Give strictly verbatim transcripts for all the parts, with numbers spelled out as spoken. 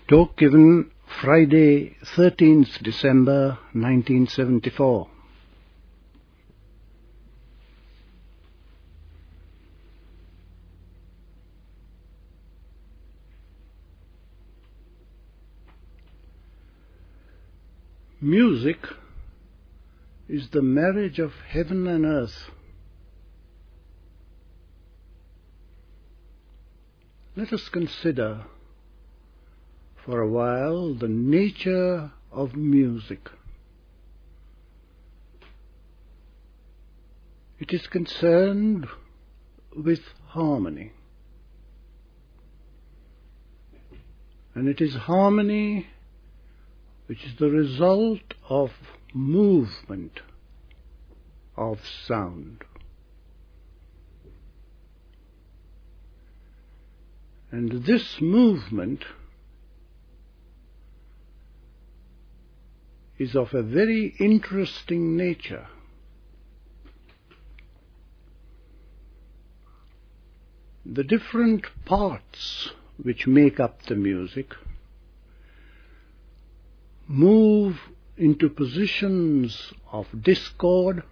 Talk given Friday, thirteenth December nineteen seventy-four. Music is the marriage of heaven and earth. Let us consider for a while the nature of music. It is concerned with harmony. And it is harmony which is the result of movement of sound. And this movement is of a very interesting nature. The different parts which make up the music move into positions of discord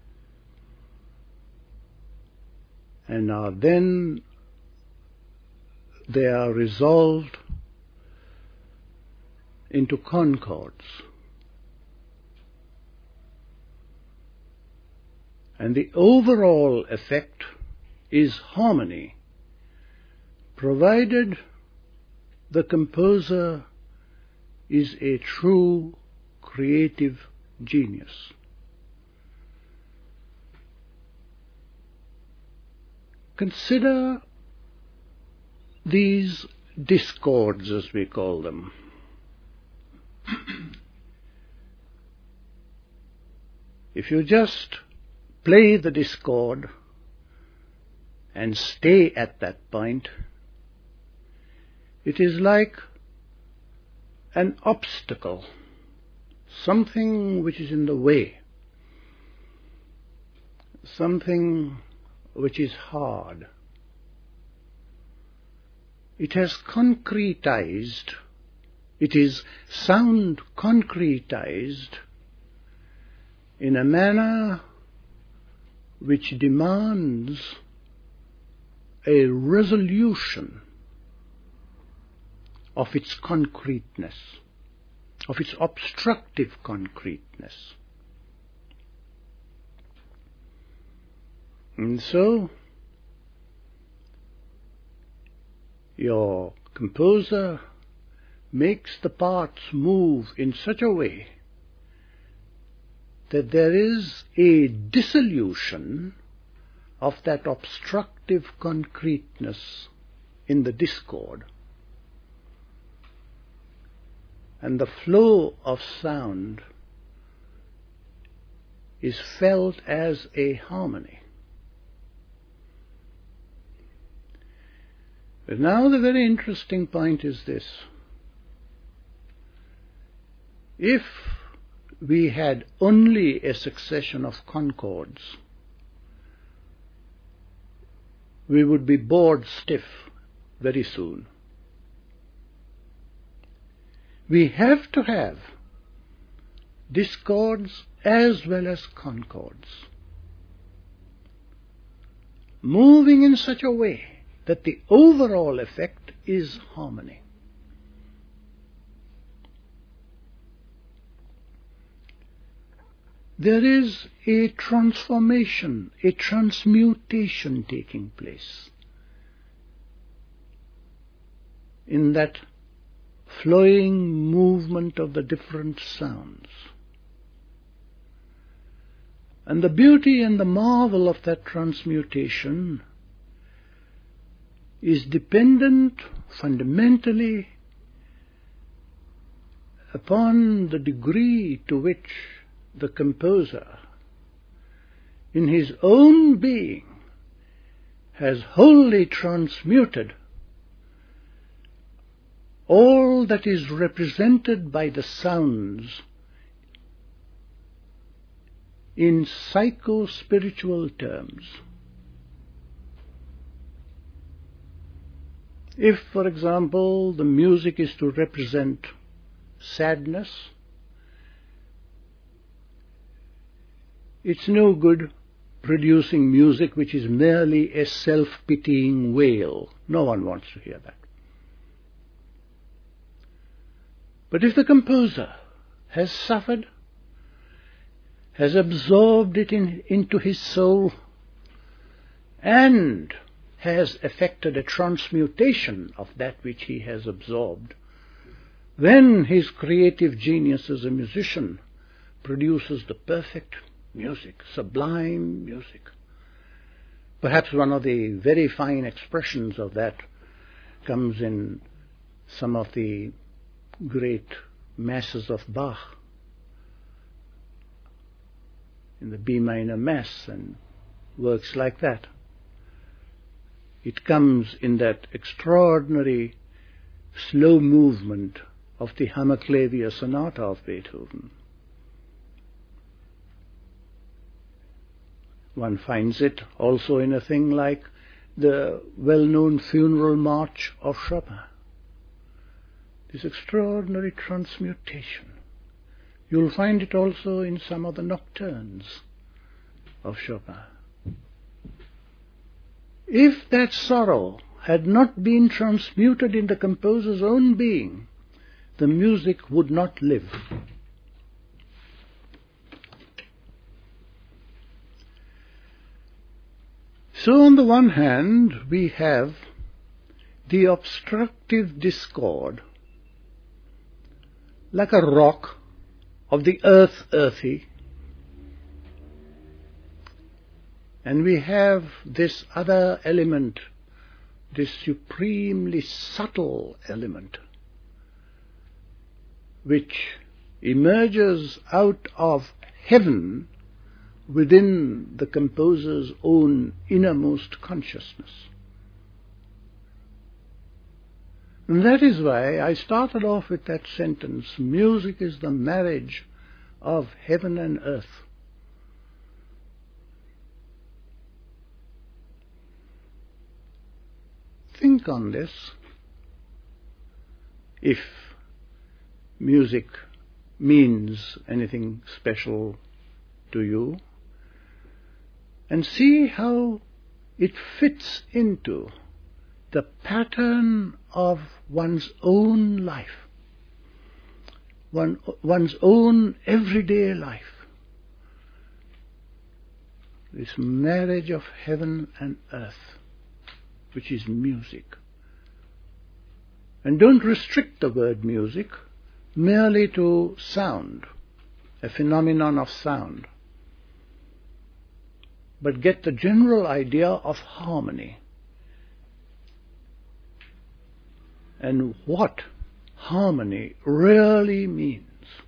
and are then they are resolved into concords. And the overall effect is harmony, provided the composer is a true creative genius. Consider these discords, as we call them. If you just play the discord and stay at that point, it is like an obstacle, something which is in the way, something which is hard. It has concretized, it is sound concretized in a manner which demands a resolution of its concreteness, of its obstructive concreteness. And so, your composer makes the parts move in such a way that there is a dissolution of that obstructive concreteness in the discord, and the flow of sound is felt as a harmony. But now the very interesting point is this. If we had only a succession of concords, we would be bored stiff very soon. We have to have discords as well as concords, moving in such a way that the overall effect is harmony. There is a transformation, a transmutation taking place in that flowing movement of the different sounds. And the beauty and the marvel of that transmutation is dependent fundamentally upon the degree to which the composer, in his own being, has wholly transmuted all that is represented by the sounds in psycho-spiritual terms. If, for example, the music is to represent sadness, it's no good producing music which is merely a self-pitying wail. No one wants to hear that. But if the composer has suffered, has absorbed it in, into his soul, and has effected a transmutation of that which he has absorbed, then his creative genius as a musician produces the perfect music, sublime music. Perhaps one of the very fine expressions of that comes in some of the great masses of Bach, in the B minor Mass and works like that. It comes in that extraordinary slow movement of the Hammerklavier Sonata of Beethoven. One finds it also in a thing like the well-known Funeral March of Chopin. This extraordinary transmutation. You'll find it also in some of the nocturnes of Chopin. If that sorrow had not been transmuted in the composer's own being, the music would not live. So on the one hand, we have the obstructive discord, like a rock of the earth earthy, and we have this other element, this supremely subtle element, which emerges out of heaven within the composer's own innermost consciousness. And that is why I started off with that sentence, music is the marriage of heaven and earth. Think on this. If music means anything special to you, and see how it fits into the pattern of one's own life, one, one's own everyday life. This marriage of heaven and earth, which is music. And don't restrict the word music merely to sound, a phenomenon of sound, but get the general idea of harmony and what harmony really means.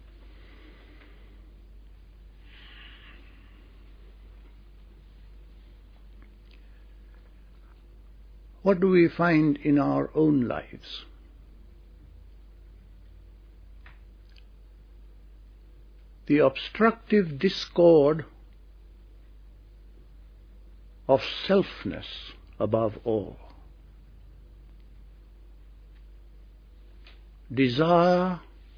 What do we find in our own lives? The obstructive discord of selfness above all. Desire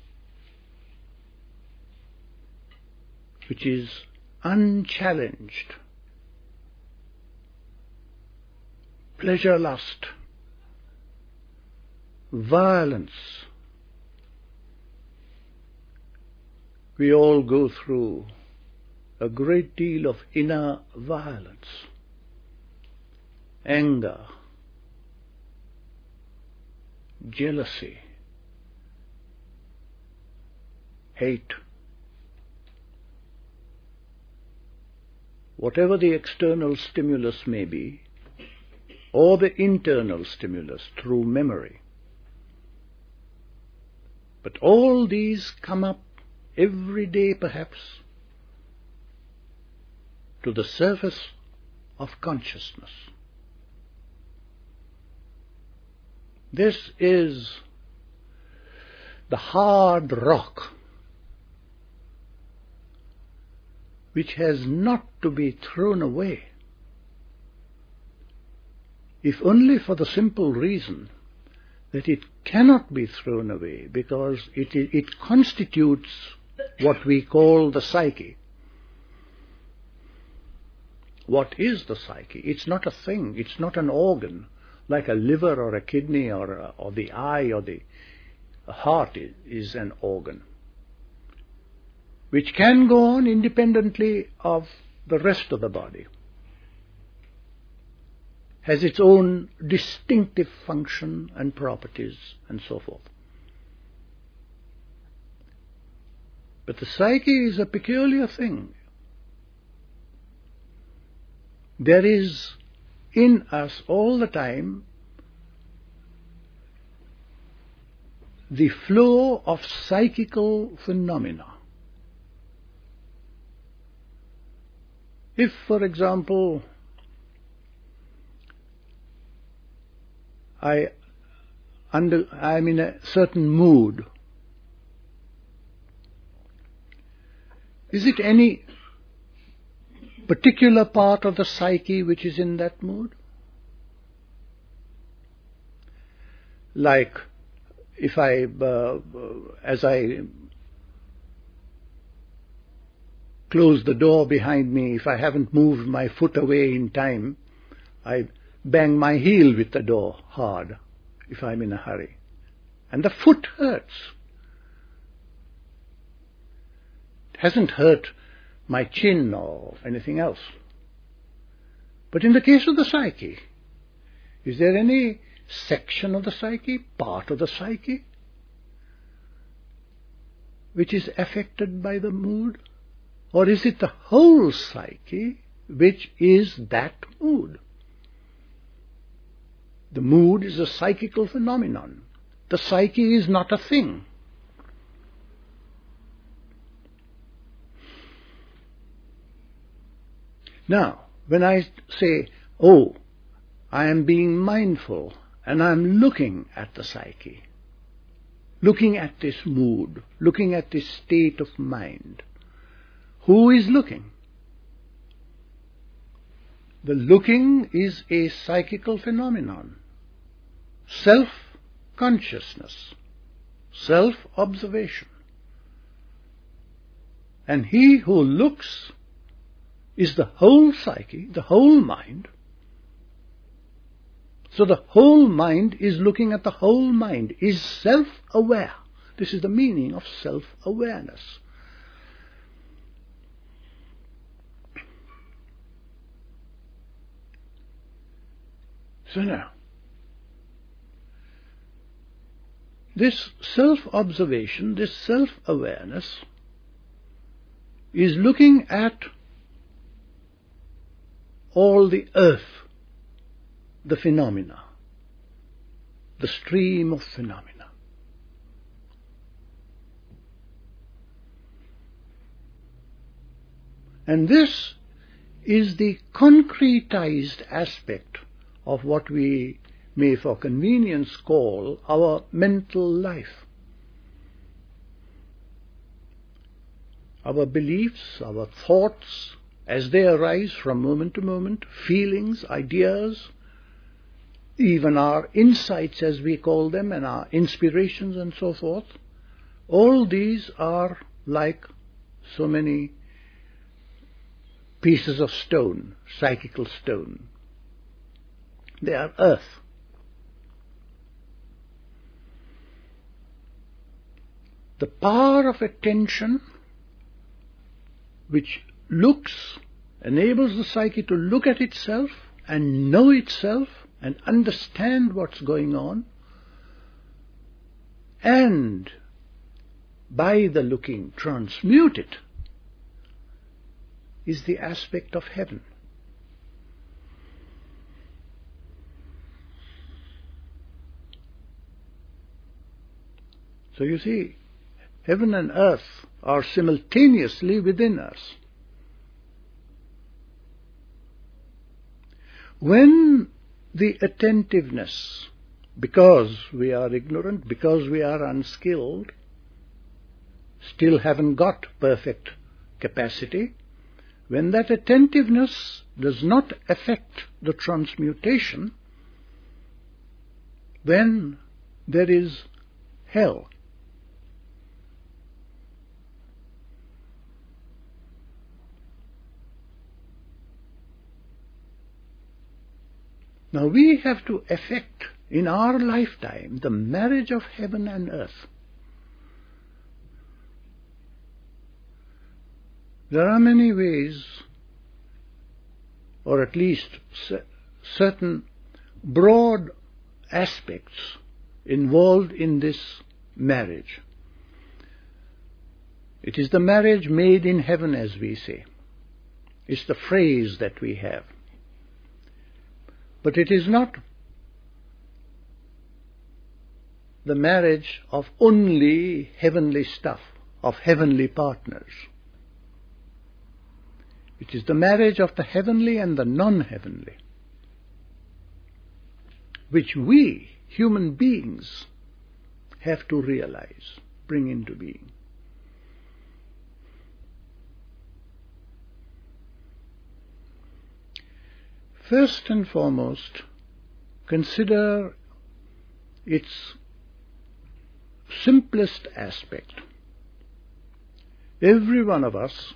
which is unchallenged. Pleasure lust. Violence. We all go through a great deal of inner violence. Anger, jealousy, hate. Whatever the external stimulus may be, or the internal stimulus through memory. But all these come up every day perhaps to the surface of consciousness. This is the hard rock which has not to be thrown away, if only for the simple reason that it cannot be thrown away because it, it constitutes what we call the psyche. What is the psyche? It's not a thing, it's not an organ, like a liver or a kidney or, a, or the eye or the heart is, is an organ, which can go on independently of the rest of the body, has its own distinctive function and properties and so forth. But the psyche is a peculiar thing. There is in us all the time the flow of psychical phenomena. If, for example, I under, I'm in a certain mood, is it any particular part of the psyche which is in that mood? Like, if I, uh, as I close the door behind me, if I haven't moved my foot away in time, I bang my heel with the door hard if I'm in a hurry. And the foot hurts. It hasn't hurt my chin or anything else. But in the case of the psyche, is there any section of the psyche, part of the psyche, which is affected by the mood? Or is it the whole psyche which is that mood? The mood is a psychical phenomenon. The psyche is not a thing. Now, when I say, oh, I am being mindful and I am looking at the psyche, looking at this mood, looking at this state of mind, who is looking? The looking is a psychical phenomenon. Self-consciousness, self-observation. And he who looks is the whole psyche, the whole mind. So the whole mind is looking at the whole mind, is self-aware. This is the meaning of self-awareness. So now, this self-observation, this self-awareness is looking at all the earth, the phenomena, the stream of phenomena. And this is the concretized aspect of what we may for convenience call our mental life. Our beliefs, our thoughts, as they arise from moment to moment, feelings, ideas, even our insights as we call them, and our inspirations and so forth, all these are like so many pieces of stone, psychical stone. They are earth. The power of attention which looks, enables the psyche to look at itself and know itself and understand what's going on, and by the looking transmute it, is the aspect of heaven. So you see, heaven and earth are simultaneously within us. When the attentiveness, because we are ignorant, because we are unskilled, still haven't got perfect capacity, when that attentiveness does not affect the transmutation, when there is hell. Now we have to effect in our lifetime the marriage of heaven and earth. There are many ways, or at least certain broad aspects involved in this marriage. It is the marriage made in heaven, as we say. It's the phrase that we have. But it is not the marriage of only heavenly stuff, of heavenly partners. It is the marriage of the heavenly and the non-heavenly, which we, human beings, have to realize, bring into being. First and foremost, consider its simplest aspect. Every one of us,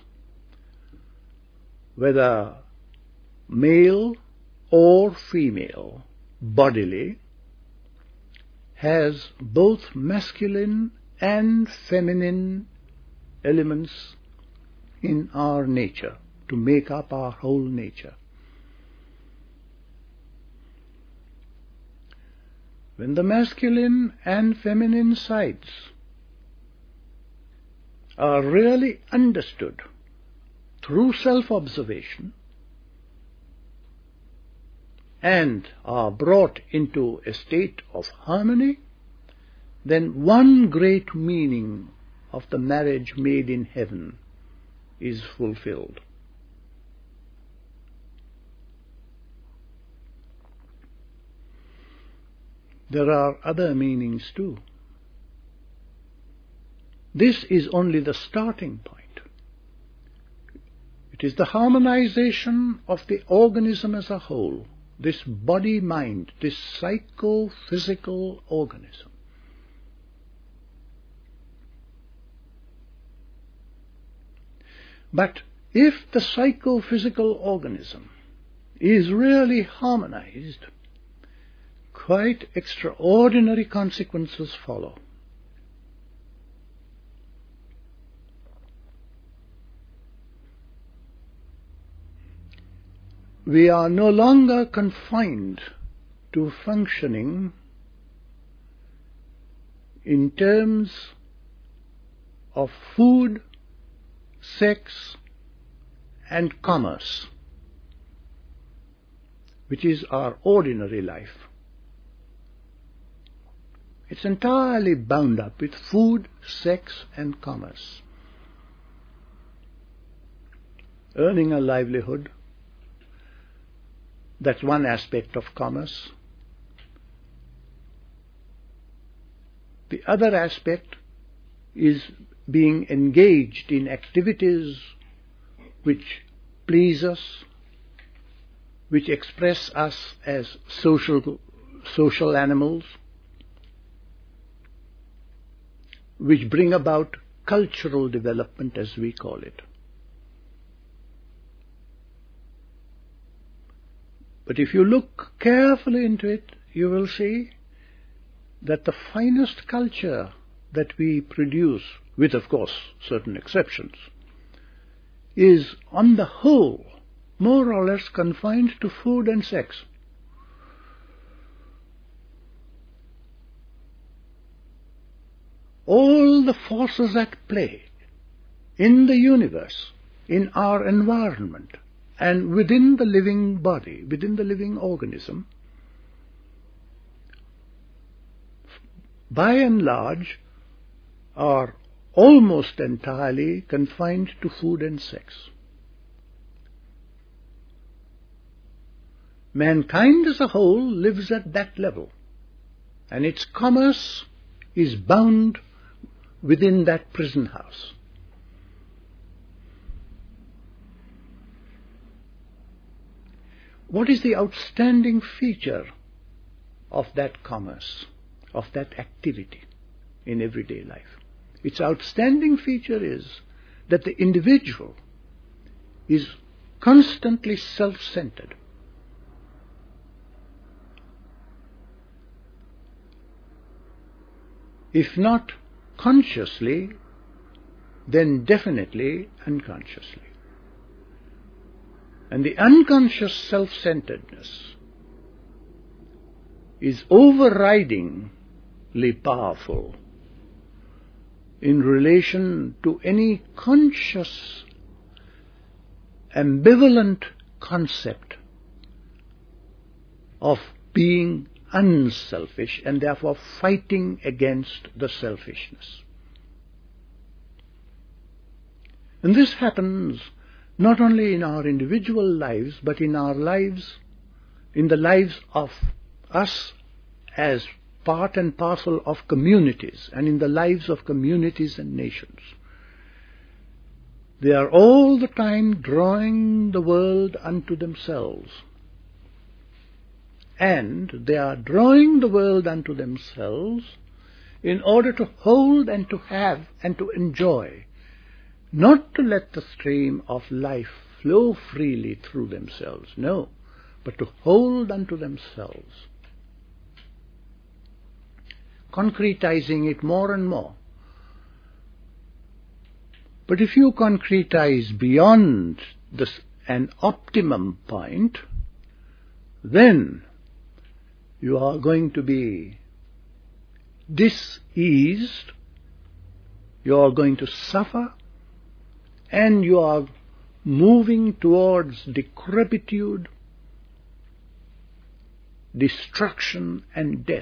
whether male or female, bodily, has both masculine and feminine elements in our nature to make up our whole nature. When the masculine and feminine sides are really understood through self-observation and are brought into a state of harmony, then one great meaning of the marriage made in heaven is fulfilled. There are other meanings too. This is only the starting point. It is the harmonization of the organism as a whole, this body-mind, this psycho-physical organism. But if the psycho-physical organism is really harmonized, quite extraordinary consequences follow. We are no longer confined to functioning in terms of food, sex, and commerce, which is our ordinary life. It's entirely bound up with food, sex, and commerce. Earning a livelihood, that's one aspect of commerce. The other aspect is being engaged in activities which please us, which express us as social, social animals, which bring about cultural development, as we call it. But if you look carefully into it, you will see that the finest culture that we produce, with of course certain exceptions, is on the whole more or less confined to food and sex. All the forces at play in the universe, in our environment, and within the living body, within the living organism, by and large, are almost entirely confined to food and sex. Mankind as a whole lives at that level, and its commerce is bound within that prison house. What is the outstanding feature of that commerce, of that activity in everyday life. Its outstanding feature is that the individual is constantly self-centered. If not consciously, then definitely unconsciously. And the unconscious self-centeredness is overridingly powerful in relation to any conscious, ambivalent concept of being unselfish and therefore fighting against the selfishness. And this happens not only in our individual lives, but in our lives, in the lives of us as part and parcel of communities, and in the lives of communities and nations. They are all the time drawing the world unto themselves. And they are drawing the world unto themselves in order to hold and to have and to enjoy, not to let the stream of life flow freely through themselves, no, but to hold unto themselves, concretizing it more and more. But if you concretize beyond this, an optimum point, then you are going to be diseased, you are going to suffer, and you are moving towards decrepitude, destruction, and death.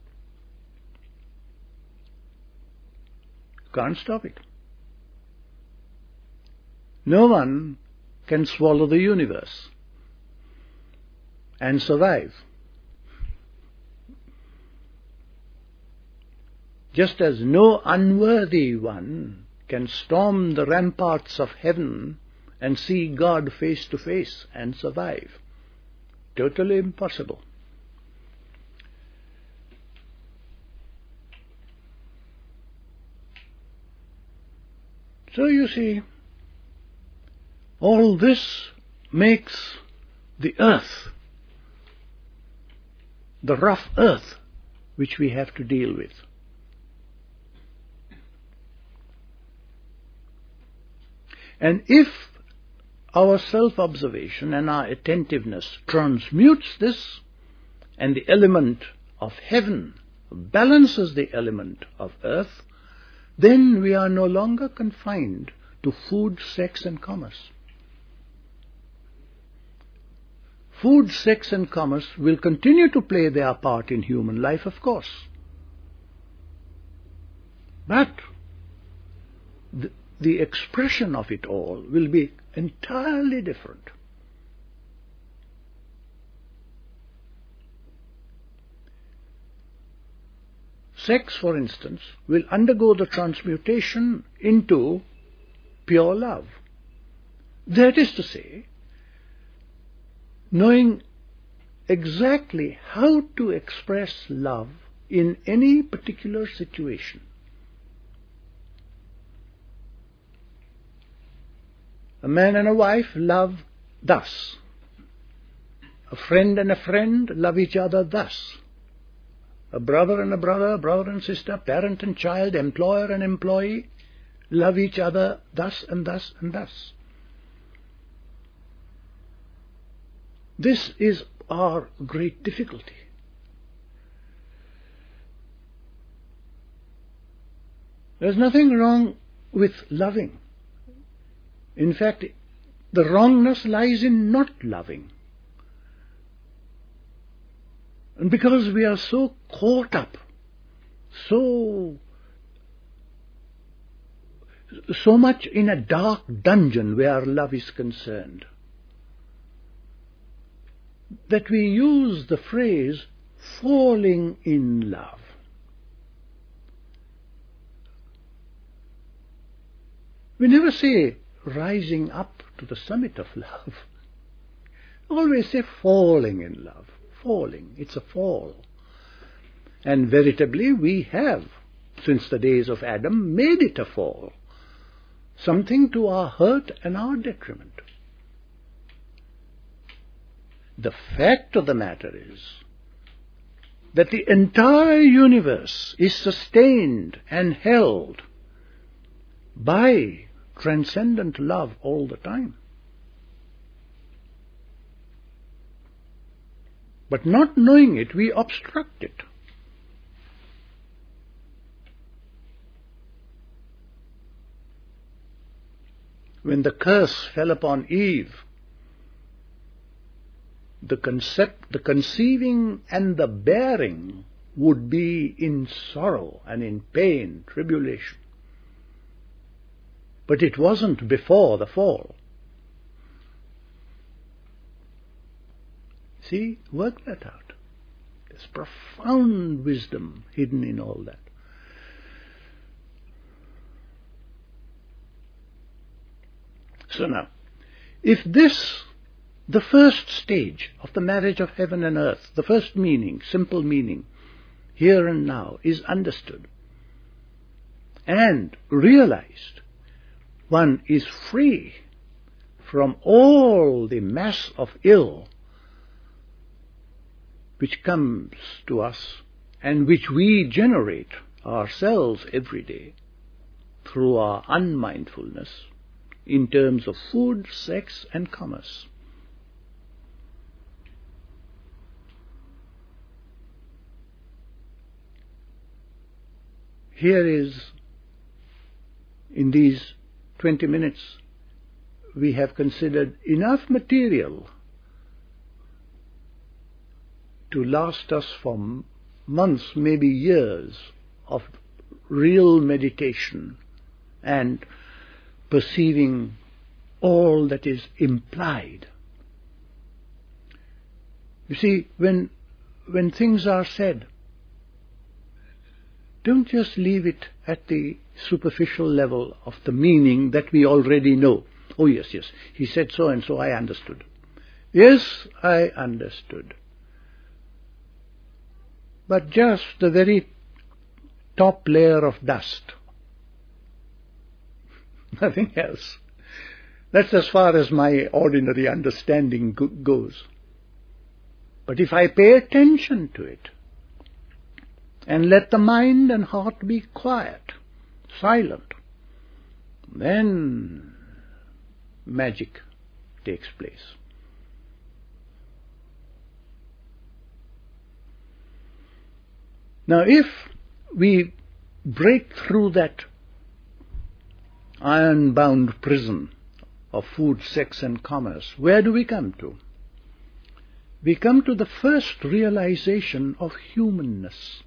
Can't stop it. No one can swallow the universe and survive. Just as no unworthy one can storm the ramparts of heaven and see God face to face and survive. Totally impossible. So you see, all this makes the earth, the rough earth which we have to deal with. And if our self-observation and our attentiveness transmutes this, and the element of heaven balances the element of earth, then we are no longer confined to food, sex, and commerce. Food, sex, and commerce will continue to play their part in human life, of course. But the, the expression of it all will be entirely different. Sex, for instance, will undergo the transmutation into pure love. That is to say, knowing exactly how to express love in any particular situation. A man and a wife love thus. A friend and a friend love each other thus. A brother and a brother, brother and sister, parent and child, employer and employee love each other thus and thus and thus. This is our great difficulty. There's nothing wrong with loving. In fact, the wrongness lies in not loving. And because we are so caught up, so, so much in a dark dungeon where love is concerned, that we use the phrase falling in love. We never say rising up to the summit of love. Always say falling in love. Falling. It's a fall. And veritably we have, since the days of Adam, made it a fall, something to our hurt and our detriment. The fact of the matter is that the entire universe is sustained and held by transcendent love all the time. But not knowing it, we obstruct it. When the curse fell upon Eve, the concept, the conceiving and the bearing would be in sorrow and in pain, tribulation. But it wasn't before the fall. See, work that out. There's profound wisdom hidden in all that. So now, if this, the first stage of the marriage of heaven and earth, the first meaning, simple meaning, here and now, is understood and realized, one is free from all the mass of ill which comes to us and which we generate ourselves every day through our unmindfulness in terms of food, sex, and commerce. Here is, in these twenty minutes, we have considered enough material to last us for months, maybe years, of real meditation and perceiving all that is implied. You see, when, when things are said, don't just leave it at the superficial level of the meaning that we already know. Oh yes, yes, he said so and so, I understood. Yes, I understood. But just the very top layer of dust. Nothing else. That's as far as my ordinary understanding go- goes. But if I pay attention to it, and let the mind and heart be quiet, silent, then magic takes place. Now, if we break through that iron-bound prison of food, sex, and commerce, where do we come to? We come to the first realization of humanness.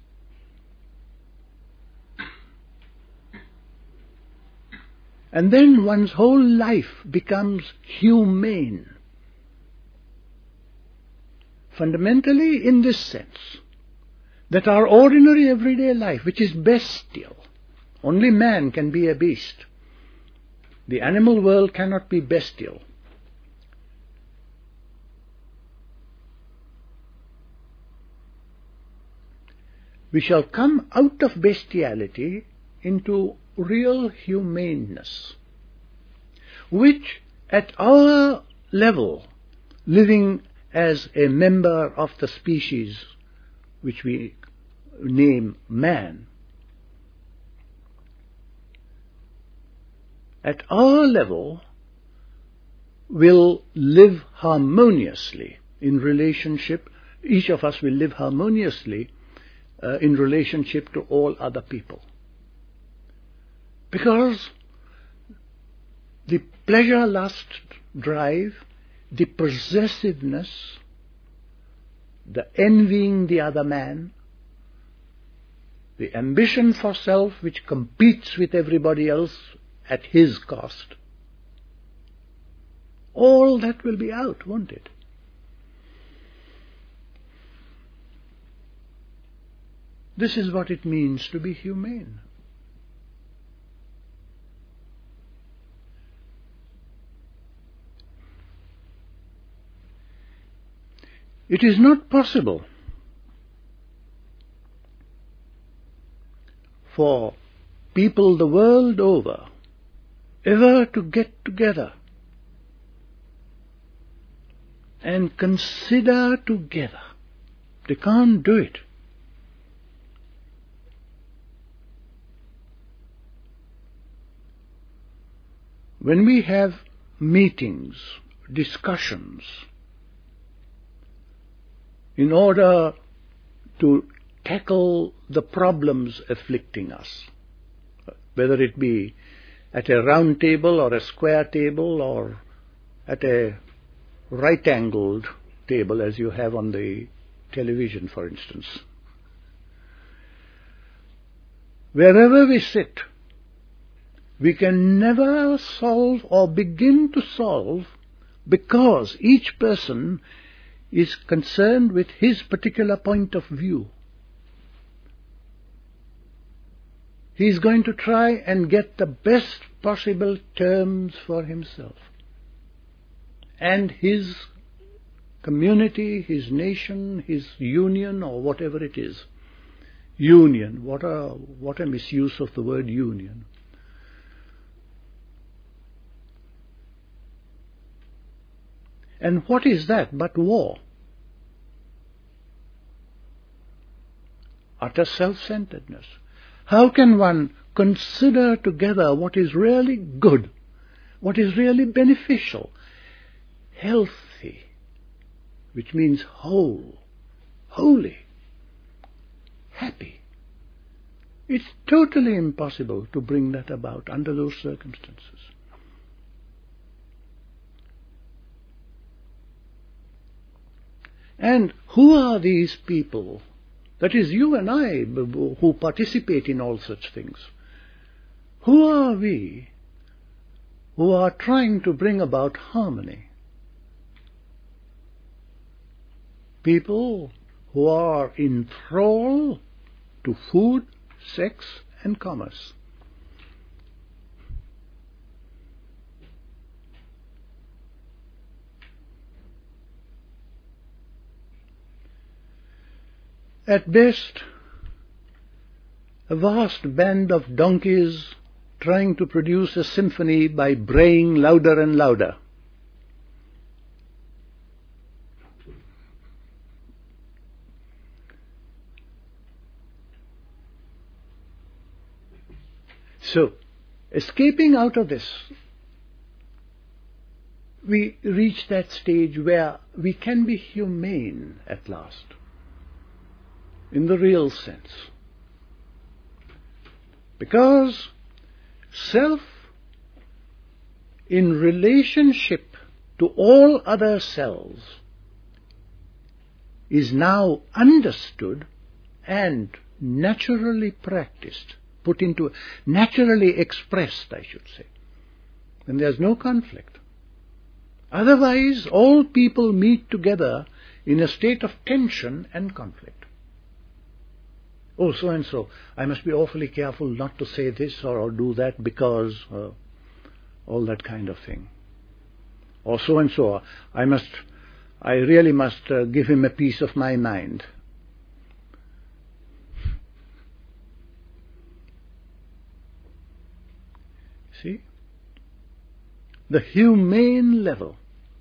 And then one's whole life becomes humane. Fundamentally in this sense, that our ordinary everyday life, which is bestial, only man can be a beast. The animal world cannot be bestial. We shall come out of bestiality into real humaneness, which at our level, living as a member of the species which we name man, at our level will live harmoniously in relationship, each of us will live harmoniously uh, in relationship to all other people. Because the pleasure, lust, drive, the possessiveness, the envying the other man, the ambition for self which competes with everybody else at his cost, all that will be out, won't it? This is what it means to be humane. It is not possible for people the world over ever to get together and consider together. They can't do it. When we have meetings, discussions, in order to tackle the problems afflicting us, whether it be at a round table or a square table or at a right-angled table as you have on the television, for instance. Wherever we sit, we can never solve or begin to solve because each person is concerned with his particular point of view. He is going to try and get the best possible terms for himself and his community, his nation, his union, or whatever it is. Union, what a, what a misuse of the word union. And what is that but war? Utter self-centeredness. How can one consider together what is really good, what is really beneficial, healthy, which means whole, holy, happy? It's totally impossible to bring that about under those circumstances. And who are these people? That is you and I who participate in all such things. Who are we who are trying to bring about harmony? People who are in thrall to food, sex, and commerce. At best, a vast band of donkeys trying to produce a symphony by braying louder and louder. So, escaping out of this, we reach that stage where we can be humane at last, in the real sense. Because self, in relationship to all other selves, is now understood and naturally practiced, put into, naturally expressed, I should say. And there's no conflict. Otherwise, all people meet together in a state of tension and conflict. Oh, so and so, I must be awfully careful not to say this or, or do that because uh, all that kind of thing. Or so and so, I must, I really must uh, give him a piece of my mind. See? The humane level.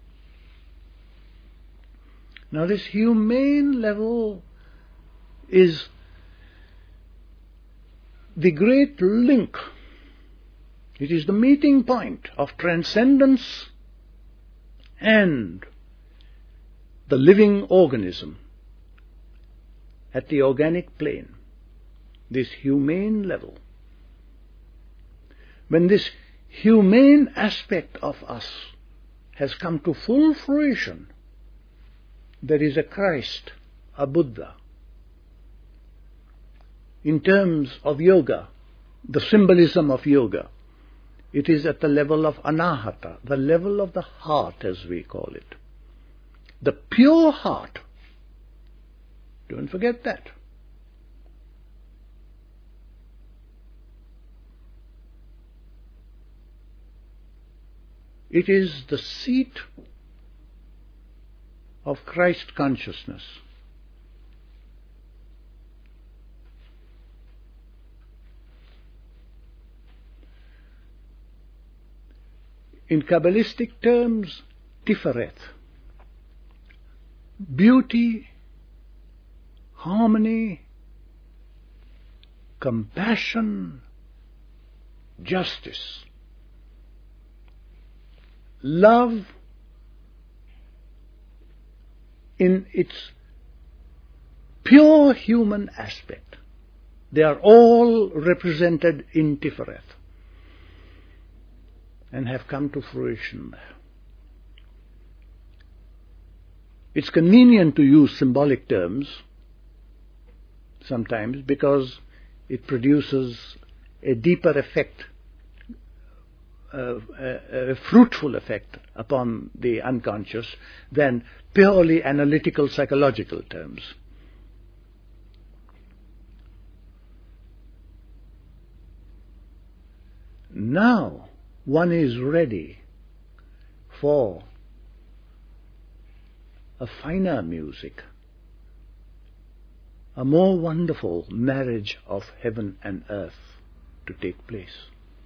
Now this humane level is the great link. It is the meeting point of transcendence and the living organism at the organic plane, this humane level. When this humane aspect of us has come to full fruition, there is a Christ, a Buddha. In terms of yoga, the symbolism of yoga, it is at the level of anahata, the level of the heart as we call it. The pure heart. Don't forget that. It is the seat of Christ consciousness. in Kabbalistic terms, Tiferet. Beauty, harmony, compassion, justice. Love in its pure human aspect. They are all represented in Tiferet and have come to fruition there. It's convenient to use symbolic terms sometimes because it produces a deeper effect, uh, a, a fruitful effect upon the unconscious than purely analytical psychological terms. Now one is ready for a finer music, a more wonderful marriage of heaven and earth to take place.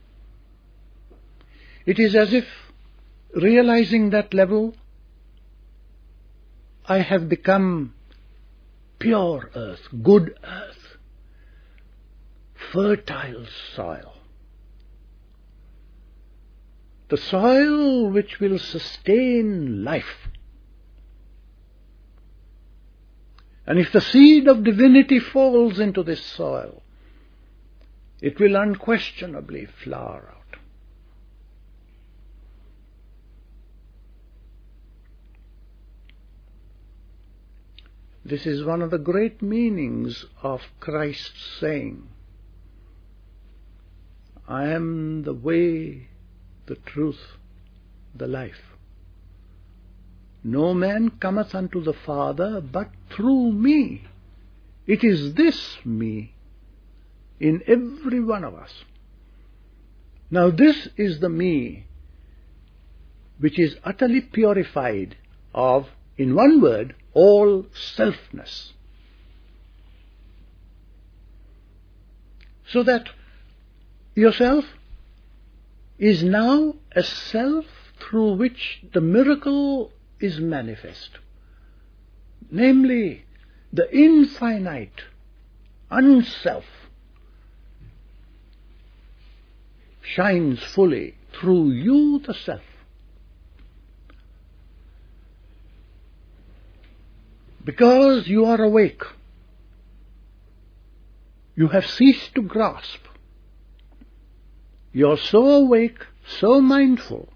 It is as if, realizing that level, I have become pure earth, good earth, fertile soil. The soil which will sustain life. And if the seed of divinity falls into this soil, it will unquestionably flower out. This is one of the great meanings of Christ's saying, I am the way, the truth, the life. No man cometh unto the Father but through me. It is this me in every one of us. Now this is the me which is utterly purified of, in one word, all selfness. So that yourself is now a self through which the miracle is manifest, namely the infinite unself shines fully through you, the self. Because you are awake, you have ceased to grasp. You are so awake, so mindful,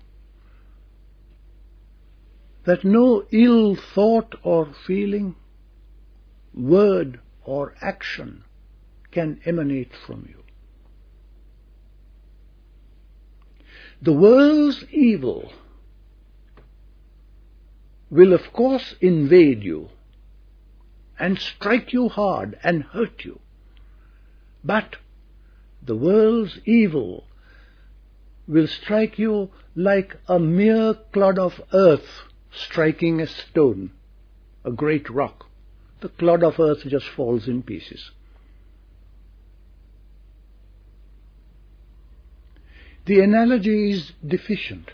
that no ill thought or feeling, word or action can emanate from you. The world's evil will of course invade you and strike you hard and hurt you. But the world's evil will strike you like a mere clod of earth striking a stone, a great rock. The clod of earth just falls in pieces. The analogy is deficient.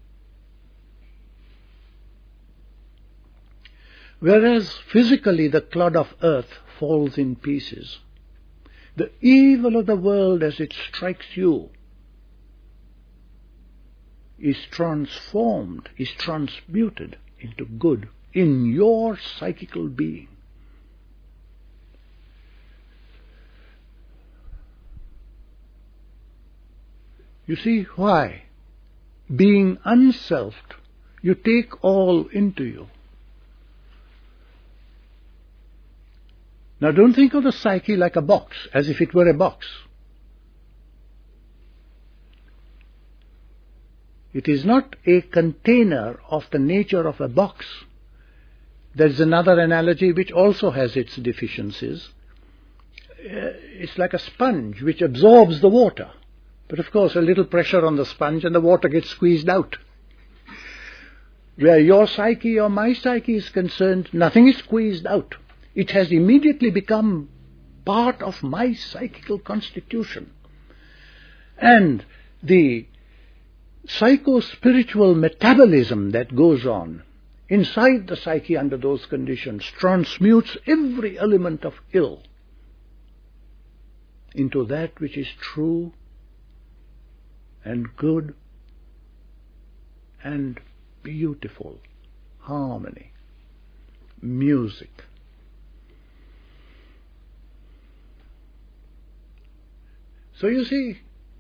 Whereas physically the clod of earth falls in pieces, the evil of the world as it strikes you is transformed, is transmuted into good in your psychical being. You see why? Being unselfed, you take all into you. Now don't think of the psyche like a box, as if it were a box. It is not a container of the nature of a box. There is another analogy which also has its deficiencies. It's like a sponge which absorbs the water. But of course a little pressure on the sponge and the water gets squeezed out. Where your psyche or my psyche is concerned, nothing is squeezed out. It has immediately become part of my psychical constitution. And the psycho-spiritual metabolism that goes on inside the psyche under those conditions transmutes every element of ill into that which is true and good and beautiful, harmony, music. So you see,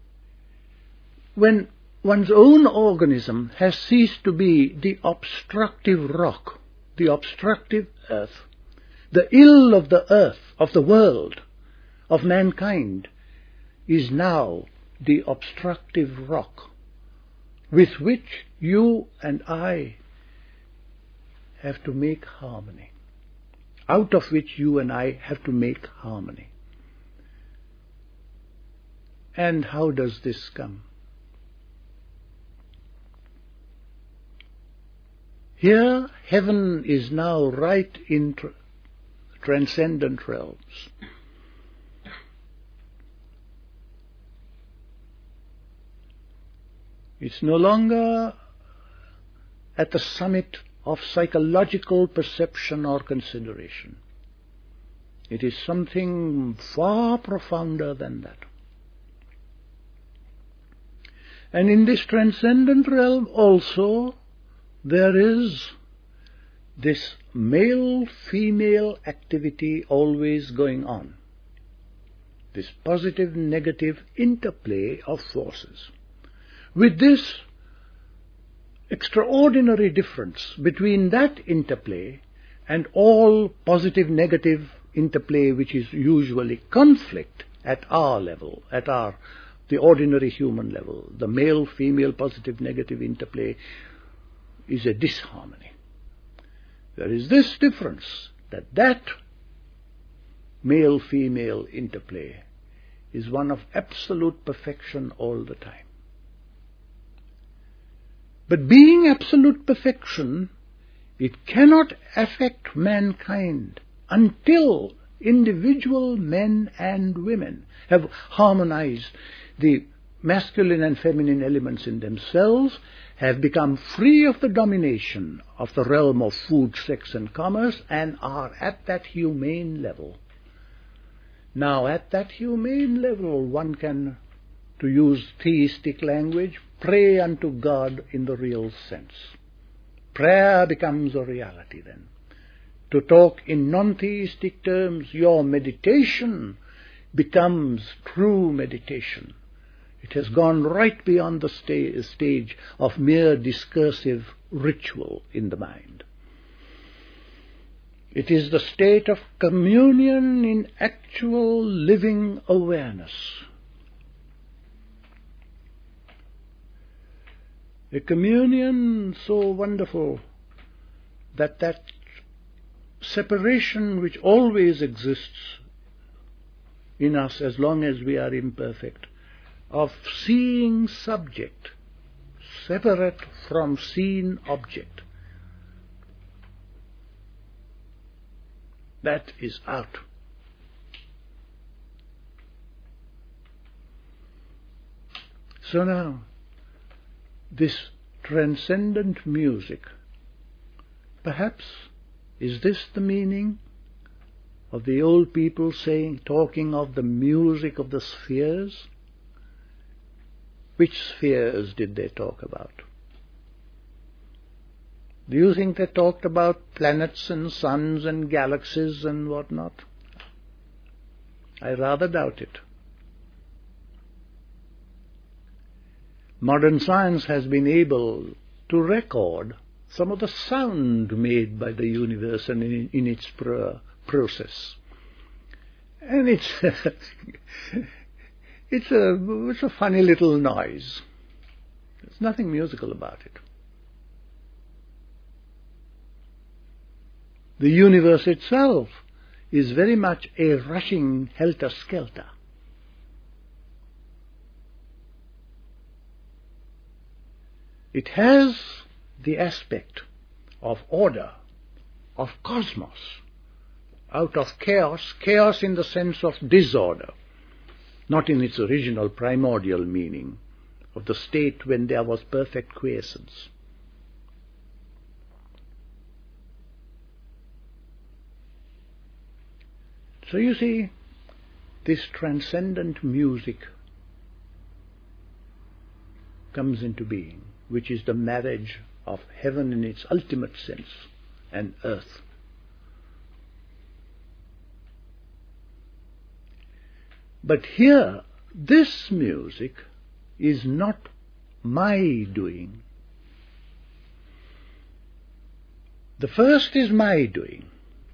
when one's own organism has ceased to be the obstructive rock, the obstructive earth, the ill of the earth, of the world, of mankind, is now the obstructive rock with which you and I have to make harmony, out of which you and I have to make harmony. And how does this come? Here, heaven is now right in tr- transcendent realms. It's no longer at the summit of psychological perception or consideration. It is something far profounder than that. And in this transcendent realm also, there is this male-female activity always going on. This positive-negative interplay of forces. With this extraordinary difference between that interplay and all positive-negative interplay which is usually conflict at our level, at our the ordinary human level, the male-female positive-negative interplay is a disharmony. There is this difference, that that male-female interplay is one of absolute perfection all the time. But being absolute perfection, it cannot affect mankind until individual men and women have harmonized the masculine and feminine elements in themselves, have become free of the domination of the realm of food, sex and commerce, and are at that humane level. Now at that humane level one can, to use theistic language, pray unto God in the real sense. Prayer becomes a reality then. To talk in non-theistic terms, your meditation becomes true meditation. It has gone right beyond the sta- stage of mere discursive ritual in the mind. It is the state of communion in actual living awareness. A communion so wonderful that that separation which always exists in us as long as we are imperfect, of seeing subject separate from seen object, that is out. So now, this transcendent music, perhaps is this the meaning of the old people saying, talking of the music of the spheres? Which spheres did they talk about? Do you think they talked about planets and suns and galaxies and whatnot? I rather doubt it. Modern science has been able to record some of the sound made by the universe and in, in its pro- process. And it's it's a it's a funny little noise. There's nothing musical about it. The universe itself is very much a rushing helter-skelter. It has the aspect of order, of cosmos, out of chaos, chaos in the sense of disorder, not in its original primordial meaning of the state when there was perfect quiescence. So you see, this transcendent music comes into being, which is the marriage of heaven in its ultimate sense and earth. But here, this music is not my doing. The first is my doing.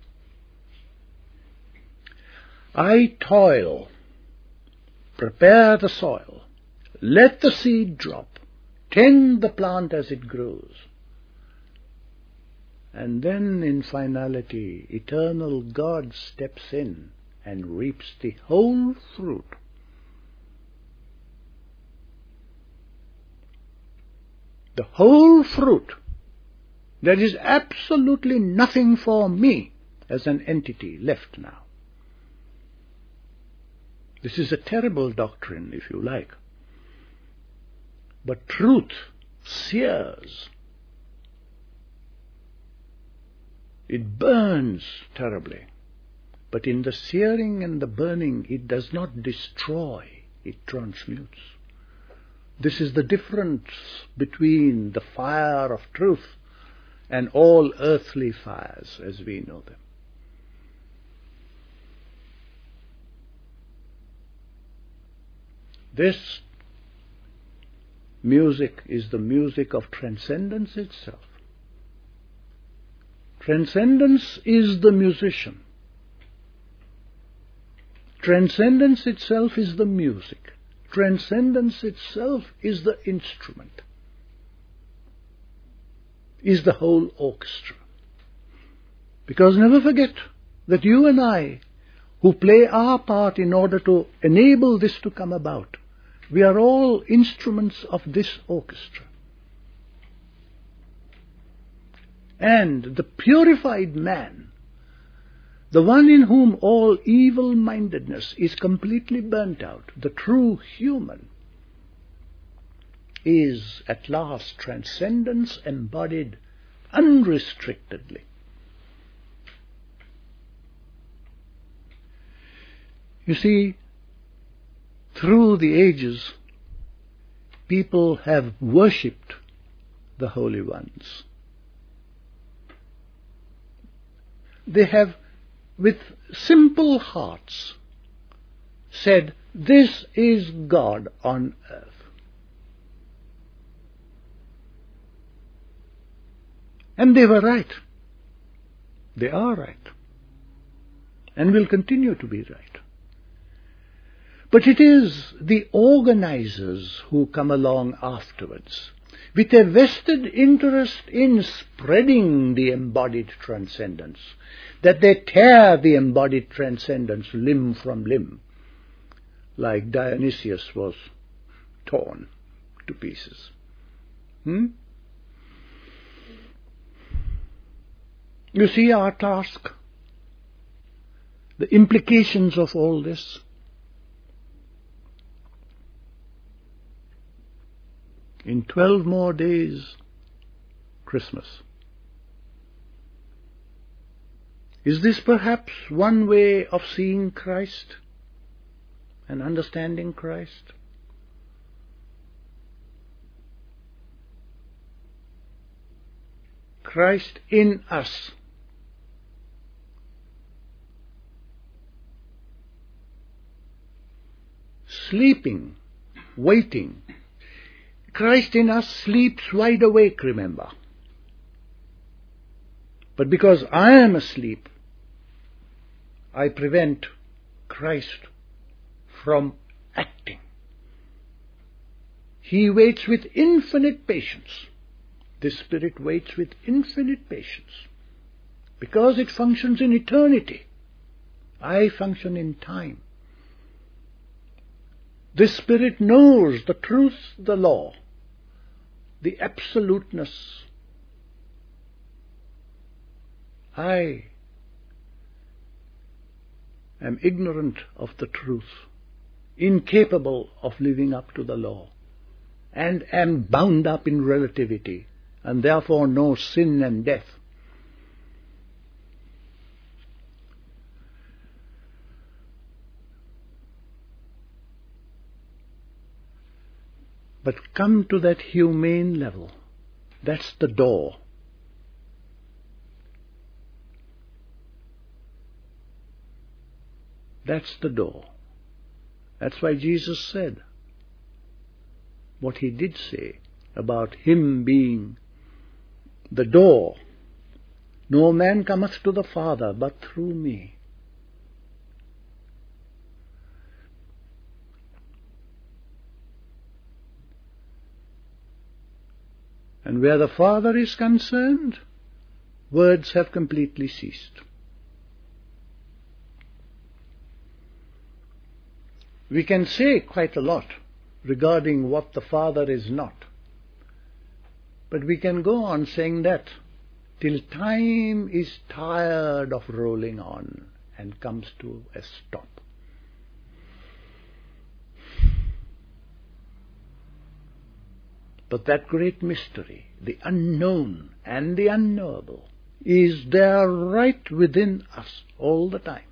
I toil, prepare the soil, let the seed drop, tend the plant as it grows. And then in finality, eternal God steps in and reaps the whole fruit. The whole fruit. There is absolutely nothing for me as an entity left now. This is a terrible doctrine, if you like. But truth sears. It burns terribly. But in the searing and the burning, it does not destroy, it transmutes. This is the difference between the fire of truth and all earthly fires as we know them. This music is the music of transcendence itself. Transcendence is the musician. Transcendence itself is the music. Transcendence itself is the instrument, is the whole orchestra. Because never forget that you and I, who play our part in order to enable this to come about, we are all instruments of this orchestra. And the purified man, the one in whom all evil-mindedness is completely burnt out, the true human, is at last transcendence embodied unrestrictedly. You see, through the ages, people have worshipped the holy ones. They have, with simple hearts, said, "This is God on earth." And they were right. They are right. And will continue to be right. But it is the organizers who come along afterwards, with a vested interest in spreading the embodied transcendence, that they tear the embodied transcendence limb from limb, like Dionysius was torn to pieces. Hmm? You see our task, the implications of all this. In twelve more days, Christmas. Is this perhaps one way of seeing Christ and understanding Christ? Christ in us. Sleeping, waiting. Christ in us sleeps wide awake, remember. But because I am asleep, I prevent Christ from acting. He waits with infinite patience. The Spirit waits with infinite patience, because it functions in eternity. I function in time. The Spirit knows the truth, the law, the absoluteness. I am ignorant of the truth, incapable of living up to the law, and am bound up in relativity, and therefore know sin and death. But come to that humane level. That's the door. That's the door. That's why Jesus said what he did say about him being the door. No man cometh to the Father but through me. And where the Father is concerned, words have completely ceased. We can say quite a lot regarding what the Father is not, but we can go on saying that till time is tired of rolling on and comes to a stop. But that great mystery, the unknown and the unknowable, is there right within us all the time.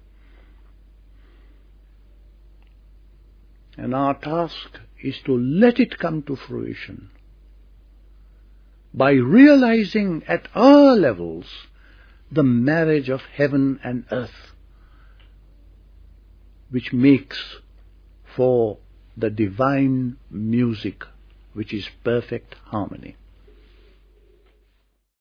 And our task is to let it come to fruition by realizing at our levels the marriage of heaven and earth, which makes for the divine music, which is perfect harmony.